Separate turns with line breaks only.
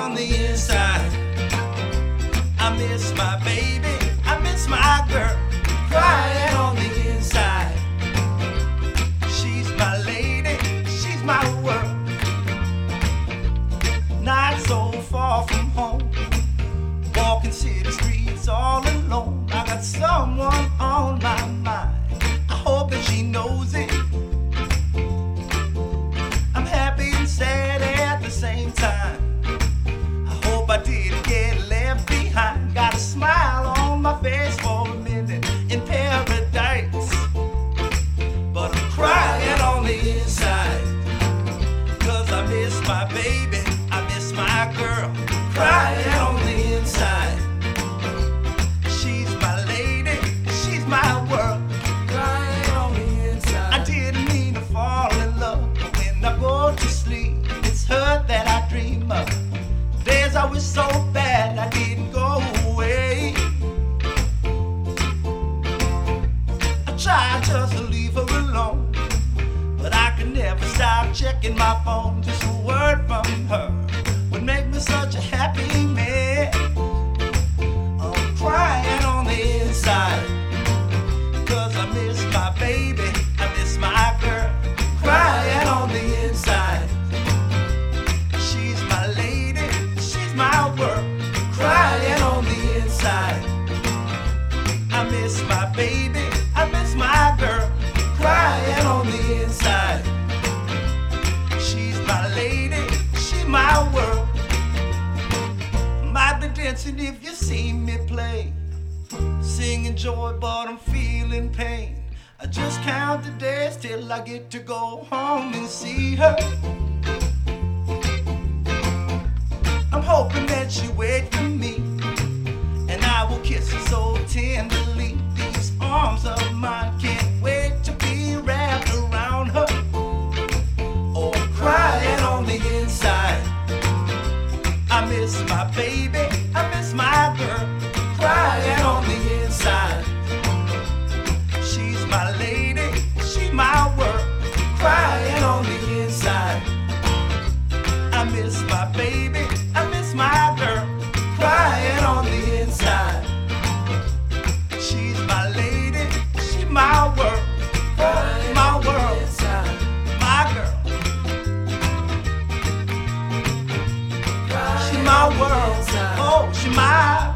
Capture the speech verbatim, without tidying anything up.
on the inside. I miss my baby, I miss my girl, crying on the inside. She's my lady, she's my world. Not so far from home, walking city streets all alone. I got someone on my mind, I hope that she knows it. I'm happy and sad at the same time. I hope I didn't get left behind. Got a smile on my face for a minute in paradise, but I'm crying on the inside. Cause I miss my baby, I miss my girl, crying on the inside. She's my lady, she's my world, crying on the inside. I didn't mean to fall in love, but when I go to sleep, it's her that I dream of. Days I was so bad I didn't go away. I tried just to leave her alone, but I could never stop checking my phone. Just a word from her would make me such a happy man. I'm crying on the inside, cause I miss my baby, I miss my girl, crying on the inside. She's my lady, she's my world, crying on the inside. I miss my baby, I miss my girl, crying on the inside. She's my lady, she's my world. Might be dancing if you see me play, singing joy but I'm feeling pain. I just count the days till I get to go home and see her. I'm hoping that she waits for me, and I will kiss her so tenderly. These arms of mine can't wait to be wrapped around her. Oh, I'm crying on the inside. I miss my baby, I miss my girl, crying on the inside. She's my lady, she's my world, crying on the inside. I miss my baby, I miss my girl, crying on the inside. She's my lady, she's my world, crying my world, inside. My girl, she's my world, oh, she's my